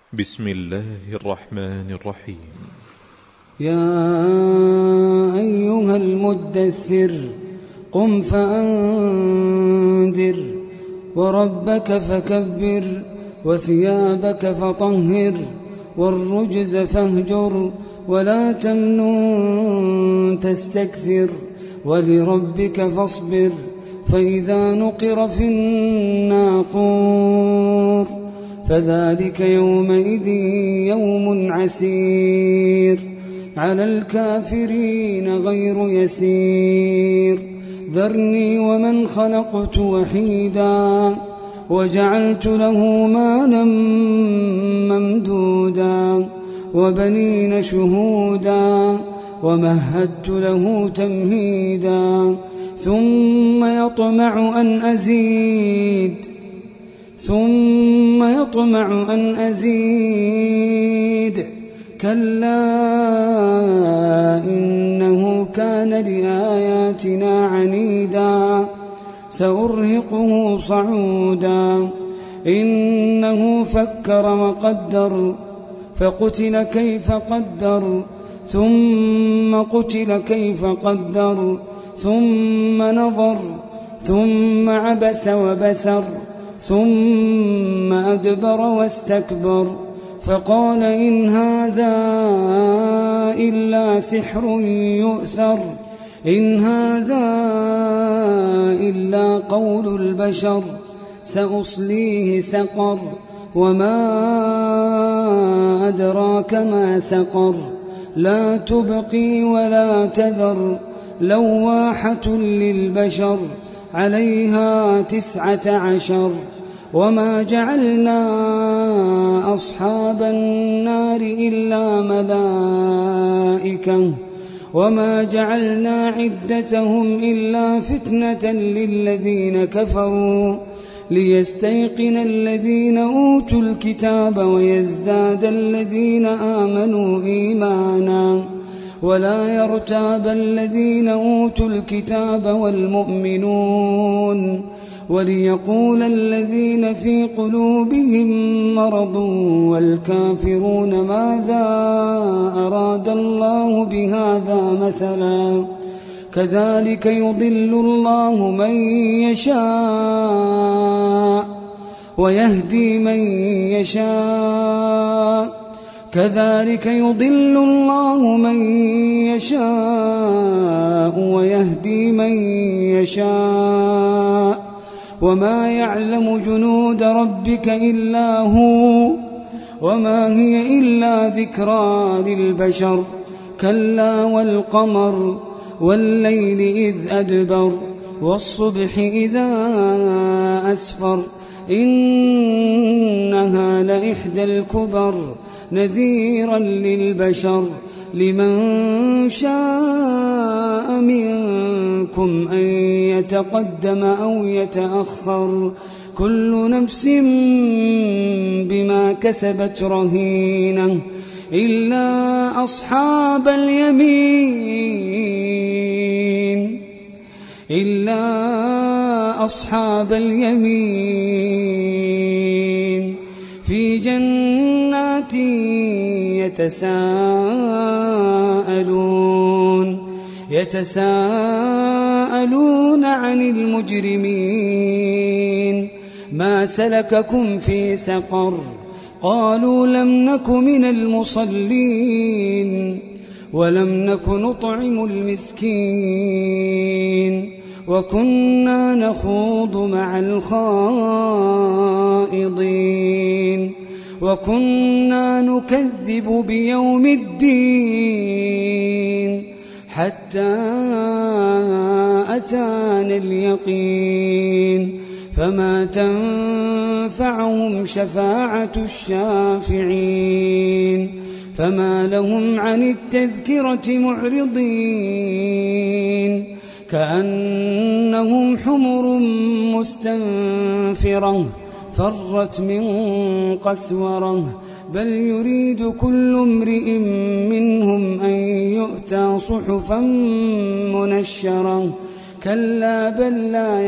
بسم الله الرحمن الرحيم. يا أيها المدثر قم فأنذر وربك فكبر وثيابك فطهر والرجز فاهجر ولا تمنن تستكثر ولربك فاصبر فإذا نقر في الناقور فذلك يومئذ يوم عسير على الكافرين غير يسير ذرني ومن خلقت وحيدا وجعلت له مالا ممدودا وبنين شهودا ومهدت له تمهيدا ثم يطمع أن أزيد كلا إنه كان لآياتنا عنيدا سأرهقه صعودا إنه فكر وقدر فقتل كيف قدر ثم قتل كيف قدر ثم نظر ثم عبس وبسر ثم أدبر واستكبر فقال إن هذا إلا سحر يؤثر إن هذا إلا قول البشر سأصليه سقر وما أدراك ما سقر لا تبقي ولا تذر لواحة للبشر عليها 19 وما جعلنا أصحاب النار إلا ملائكة وما جعلنا عدتهم إلا فتنة للذين كفروا ليستيقن الذين أوتوا الكتاب ويزداد الذين آمنوا إيمانا ولا يرتاب الذين أوتوا الكتاب والمؤمنون وليقول الذين في قلوبهم مرض والكافرون ماذا أراد الله بهذا مثلا كذلك يضل الله من يشاء ويهدي من يشاء كذلك يضل الله من يشاء ويهدي من يشاء وما يعلم جنود ربك إلا هو وما هي إلا ذكرى للبشر كلا والقمر والليل إذ أدبر والصبح إذا أسفر إنها لإحدى الكبر نذيرا للبشر لمن شاء منكم أن يتقدم أو يتأخر كل نفس بما كسبت رهينة إلا أصحاب اليمين في جنات يتساءلون عن المجرمين ما سلككم في سقر قالوا لم نك من المصلين ولم نك نطعم المسكين وكنا نخوض مع الخائضين وكنا نكذب بيوم الدين حتى أتانا اليقين فما تنفعهم شفاعة الشافعين فما لهم عن التذكرة معرضين كأنهم حمر مستنفرة فرت من قسورة بل يريد كل امرئ منهم أن يؤتى صحفا منشرة كلا بل لا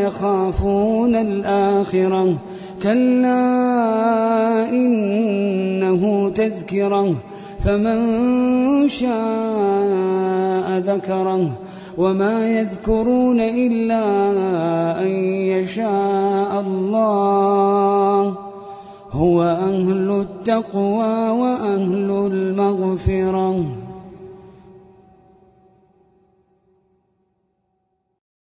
يخافون الآخرة كلا إنه تذكرة فمن شاء ذكره وما يذكرون إلا أن يشاء الله هو أهل التقوى وأهل المغفرة.